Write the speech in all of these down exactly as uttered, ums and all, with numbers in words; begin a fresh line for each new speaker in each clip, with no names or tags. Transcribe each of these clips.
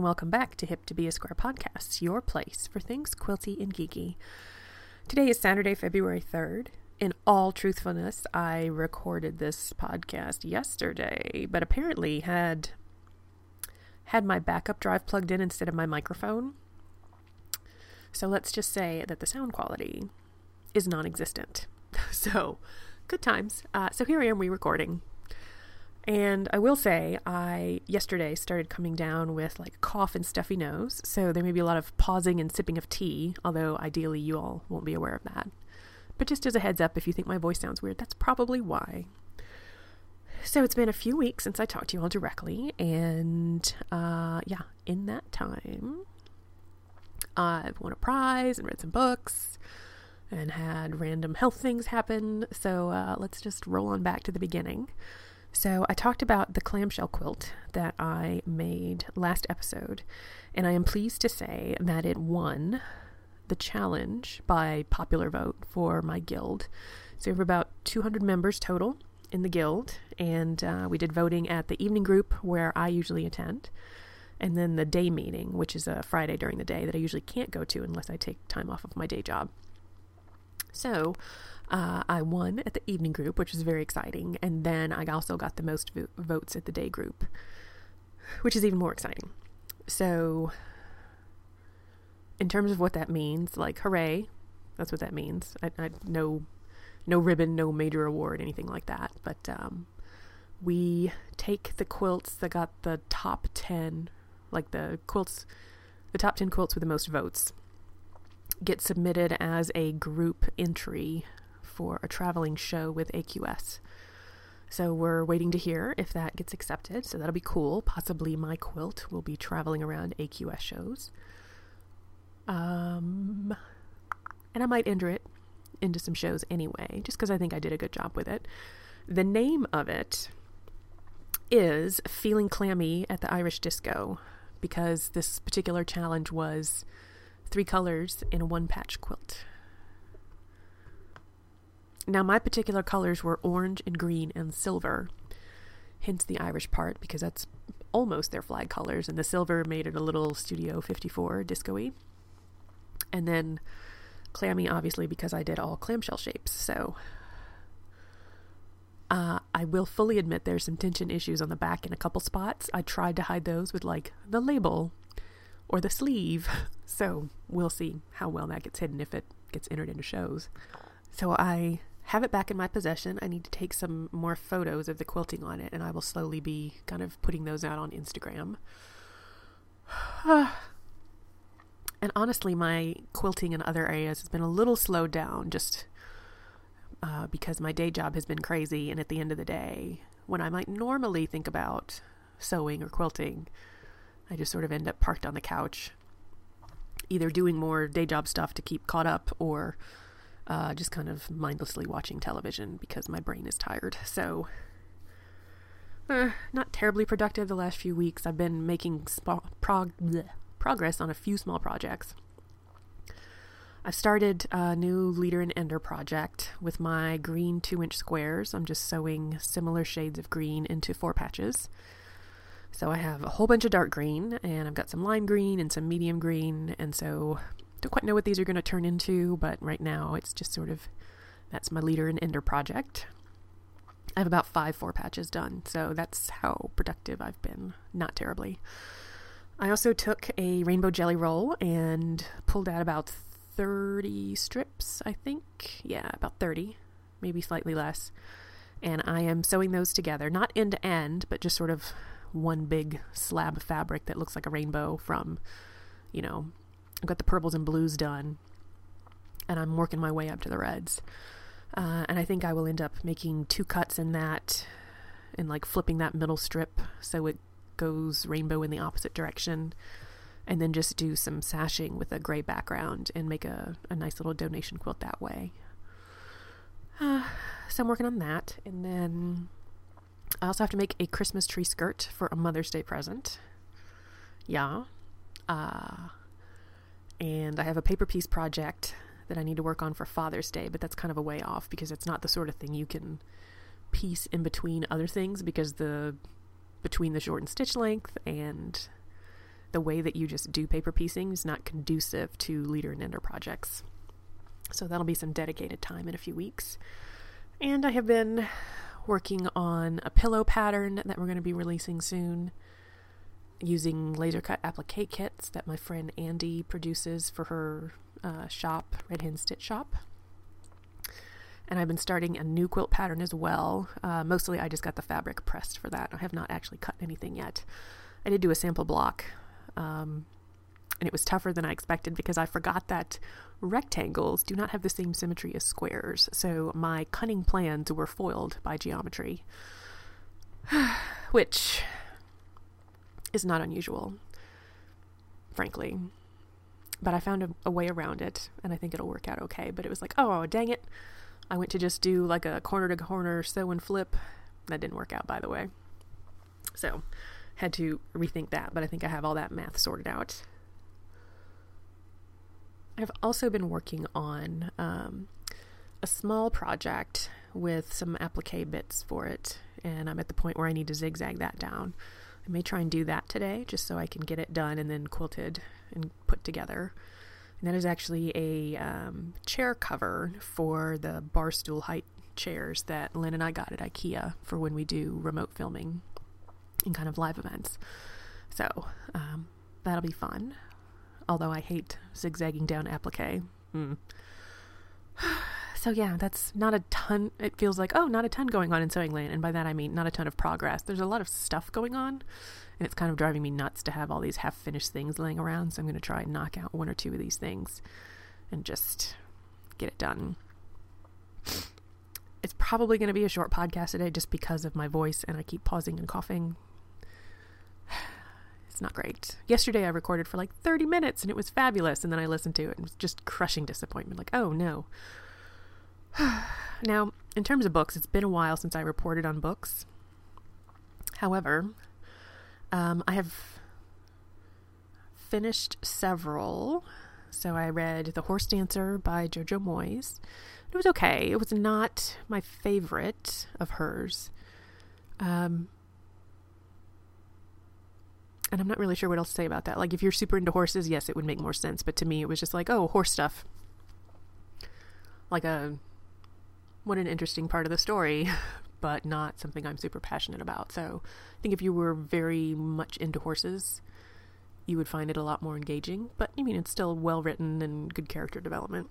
and welcome back to Hip to Be a Square Podcast, your place for things quilty and geeky. Today is Saturday, February third. In all truthfulness, I recorded this podcast yesterday, but apparently had had my backup drive plugged in instead of my microphone. So let's just say that the sound quality is non-existent. So, good times. Uh, so here I am re-recording. And I will say, I yesterday started coming down with like a cough and stuffy nose, so there may be a lot of pausing and sipping of tea, although ideally you all won't be aware of that. But just as a heads up, if you think my voice sounds weird, that's probably why. So it's been a few weeks since I talked to you all directly, and uh, yeah, in that time, I've won a prize and read some books and had random health things happen, so uh, let's just roll on back to the beginning. So I talked about the clamshell quilt that I made last episode, and I am pleased to say that it won the challenge by popular vote for my guild. So we have about two hundred members total in the guild, and uh, we did voting at the evening group where I usually attend, and then the day meeting, which is a Friday during the day that I usually can't go to unless I take time off of my day job. So uh, I won at the evening group, which was very exciting, and then I also got the most vo- votes at the day group, which is even more exciting. So in terms of what that means, like, hooray, that's what that means. I, I no, no ribbon, no major award, anything like that, but um, we take the quilts that got the top ten, like the quilts, the top ten quilts with the most votes, get submitted as a group entry for a traveling show with A Q S. So we're waiting to hear if that gets accepted. So that'll be cool. Possibly my quilt will be traveling around A Q S shows. Um, and I might enter it into some shows anyway, just because I think I did a good job with it. The name of it is Feeling Clammy at the Irish Disco, because this particular challenge was three colors in a one-patch quilt. Now, my particular colors were orange and green and silver, hence the Irish part, because that's almost their flag colors, and the silver made it a little Studio fifty-four disco-y. And then clammy, obviously, because I did all clamshell shapes. So uh, I will fully admit there's some tension issues on the back in a couple spots. I tried to hide those with, like, the label or the sleeve. So we'll see how well that gets hidden if it gets entered into shows. So I have it back in my possession. I need to take some more photos of the quilting on it, and I will slowly be kind of putting those out on Instagram. And honestly, my quilting in other areas has been a little slowed down just uh, because my day job has been crazy, and at the end of the day, when I might normally think about sewing or quilting, I just sort of end up parked on the couch, either doing more day job stuff to keep caught up, or uh, just kind of mindlessly watching television because my brain is tired. So, uh, not terribly productive the last few weeks. I've been making sp- prog- bleh, progress on a few small projects. I've started a new Leader and Ender project with my green two-inch squares. I'm just sewing similar shades of green into four patches. So I have a whole bunch of dark green, and I've got some lime green and some medium green, and so don't quite know what these are going to turn into, but right now it's just sort of, that's my Leader and Ender project. I have about five four patches done, so that's how productive I've been. Not terribly. I also took a rainbow jelly roll and pulled out about thirty strips, I think. Yeah, about thirty, maybe slightly less. And I am sewing those together, not end to end, but just sort of one big slab of fabric that looks like a rainbow from, you know, I've got the purples and blues done, and I'm working my way up to the reds. Uh, and I think I will end up making two cuts in that and like flipping that middle strip so it goes rainbow in the opposite direction, and then just do some sashing with a gray background and make a, a nice little donation quilt that way. Uh, so I'm working on that, and then I also have to make a Christmas tree skirt for a Mother's Day present. Yeah. Uh, and I have a paper piece project that I need to work on for Father's Day, but that's kind of a way off because it's not the sort of thing you can piece in between other things, because the between the short and stitch length and the way that you just do paper piecing is not conducive to leader and ender projects. So that'll be some dedicated time in a few weeks. And I have been working on a pillow pattern that we're going to be releasing soon, using laser cut applique kits that my friend Andy produces for her uh, shop, Red Hen Stitch Shop. And I've been starting a new quilt pattern as well. Uh, mostly I just got the fabric pressed for that. I have not actually cut anything yet. I did do a sample block, um, and it was tougher than I expected because I forgot that rectangles do not have the same symmetry as squares. So my cunning plans were foiled by geometry, which is not unusual, frankly. But I found a, a way around it, and I think it'll work out okay. But it was like, oh, dang it. I went to just do like a corner to corner sew and flip. That didn't work out, by the way. So had to rethink that, but I think I have all that math sorted out. I've also been working on um, a small project with some applique bits for it, and I'm at the point where I need to zigzag that down. I may try and do that today just so I can get it done and then quilted and put together. And that is actually a um, chair cover for the bar stool height chairs that Lynn and I got at IKEA for when we do remote filming and kind of live events. So um, that'll be fun. Although I hate zigzagging down applique. Mm. So yeah, that's not a ton. It feels like, oh, not a ton going on in Sewing Land. And by that I mean not a ton of progress. There's a lot of stuff going on. And it's kind of driving me nuts to have all these half-finished things laying around. So I'm going to try and knock out one or two of these things and just get it done. It's probably going to be a short podcast today just because of my voice and I keep pausing and coughing. It's not great. Yesterday I recorded for like thirty minutes and it was fabulous. And then I listened to it and it was just crushing disappointment. Like, oh no. Now, in terms of books, it's been a while since I reported on books. However, um, I have finished several. So I read The Horse Dancer by Jojo Moyes. It was okay. It was not my favorite of hers. Um, and I'm not really sure what else to say about that. Like, if you're super into horses, yes, it would make more sense. But to me, it was just like, oh, horse stuff. Like a, what an interesting part of the story, but not something I'm super passionate about. So I think if you were very much into horses, you would find it a lot more engaging. But, I mean, it's still well-written and good character development.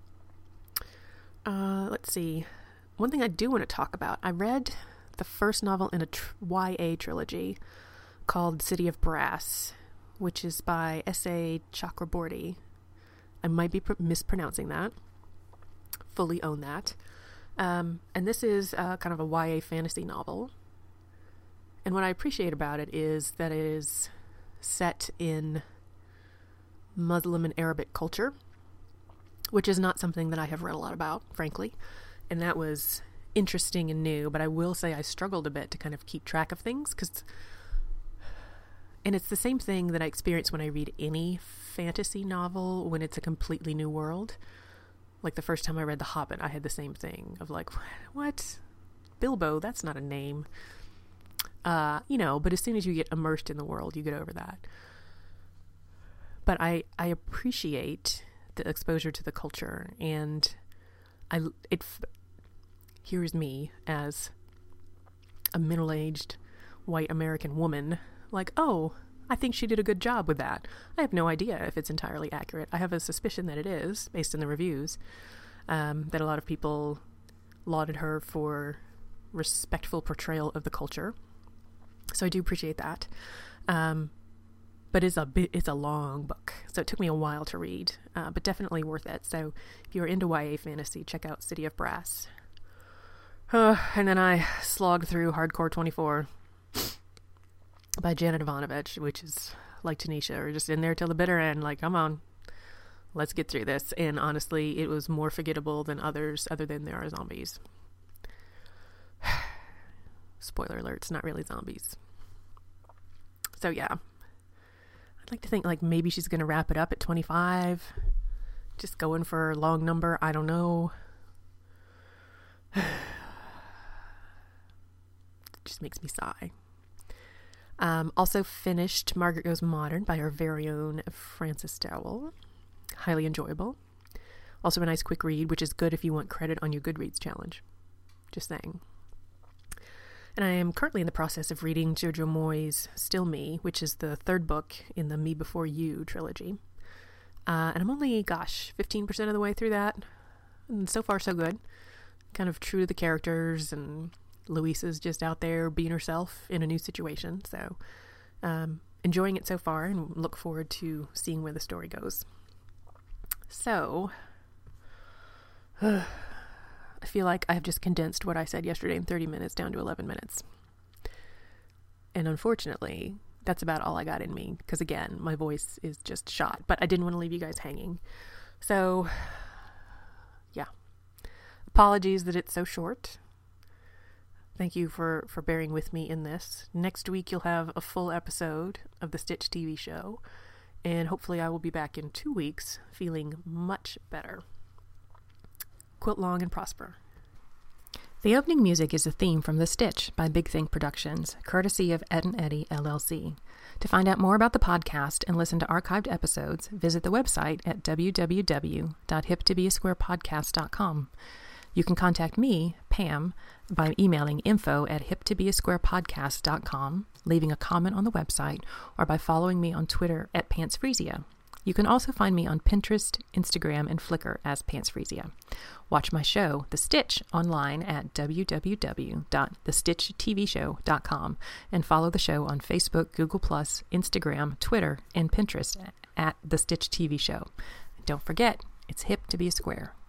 Uh, let's see. One thing I do want to talk about. I read the first novel in a tr- Y A trilogy called City of Brass, which is by S A Chakraborty. I might be pr- mispronouncing that. Fully own that. Um, and this is uh, kind of a Y A fantasy novel. And what I appreciate about it is that it is set in Muslim and Arabic culture, which is not something that I have read a lot about, frankly. And that was interesting and new, but I will say I struggled a bit to kind of keep track of things, because, and it's the same thing that I experience when I read any fantasy novel when it's a completely new world. Like the first time I read The Hobbit, I had the same thing of like, what? Bilbo, that's not a name. Uh, you know, but as soon as you get immersed in the world, you get over that. But I, I appreciate the exposure to the culture, and I, it, here's me as a middle-aged white American woman, like, oh, I think she did a good job with that. I have no idea if it's entirely accurate. I have a suspicion that it is, based on the reviews, um, that a lot of people lauded her for respectful portrayal of the culture. So I do appreciate that. Um, but it's a bit, it's a long book, so it took me a while to read, uh, but definitely worth it. So if you're into Y A fantasy, check out City of Brass. Uh, and then I slogged through Hardcore twenty-four by Janet Ivanovich, which is like Tanisha, or just in there till the bitter end, like, come on, let's get through this. And honestly, it was more forgettable than others, other than there are zombies. Spoiler alert, it's not really zombies. So yeah, I'd like to think like maybe she's going to wrap it up at twenty-five. Just going for a long number. I don't know. It just makes me sigh. Um, also finished Margaret Goes Modern by our very own Frances Dowell. Highly enjoyable. Also a nice quick read, which is good if you want credit on your Goodreads challenge. Just saying. And I am currently in the process of reading Jojo Moyes' Still Me, which is the third book in the Me Before You trilogy. Uh, and I'm only, gosh, fifteen percent of the way through that. And so far, so good. Kind of true to the characters, and Louisa's just out there being herself in a new situation. So, um, enjoying it so far, and look forward to seeing where the story goes. So, uh, I feel like I have just condensed what I said yesterday in thirty minutes down to eleven minutes. And unfortunately, that's about all I got in me, because again, my voice is just shot, but I didn't want to leave you guys hanging. So, yeah. Apologies that it's so short. Thank you for, for bearing with me in this. Next week, you'll have a full episode of the Stitch T V show, and hopefully I will be back in two weeks feeling much better. Quilt long and prosper. The opening music is a theme from The Stitch by Big Think Productions, courtesy of Ed and Eddie, L L C. To find out more about the podcast and listen to archived episodes, visit the website at w w w dot hip to be a square podcast dot com. You can contact me, Pam, by emailing info at hip to be a square podcast dot com, leaving a comment on the website, or by following me on Twitter at pantsfreesia. You can also find me on Pinterest, Instagram, and Flickr as pantsfreesia. Watch my show, The Stitch, online at w w w dot the stitch t v show dot com, and follow the show on Facebook, Google plus, Instagram, Twitter, and Pinterest at The Stitch T V Show. Don't forget, it's hip to be a square.